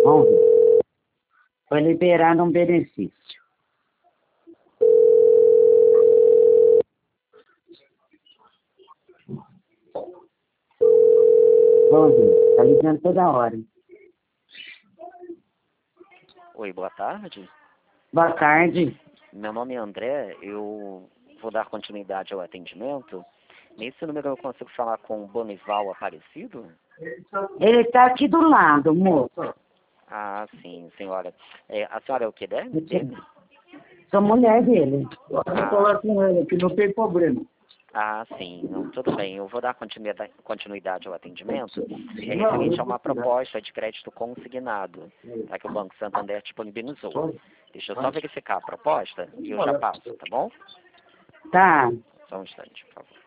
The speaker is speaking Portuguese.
Vamos ver. Foi liberado um benefício. Vamos ver. Tá ligando toda hora. Oi, boa tarde. Boa tarde. Meu nome é André, eu vou dar continuidade ao atendimento. Nesse número eu consigo falar com o Bonival Aparecido? Ele tá aqui do lado, moço. Ah, sim, senhora. A senhora é o que dele? Sou mulher dele. Ah. Falar com ele, que não tem problema. Ah, sim, não, tudo bem. Eu vou dar continuidade ao atendimento. É referente a uma proposta de crédito consignado, tá, que o Banco Santander disponibilizou. Deixa eu só verificar a proposta e eu já passo, tá bom? Tá. Só um instante, por favor.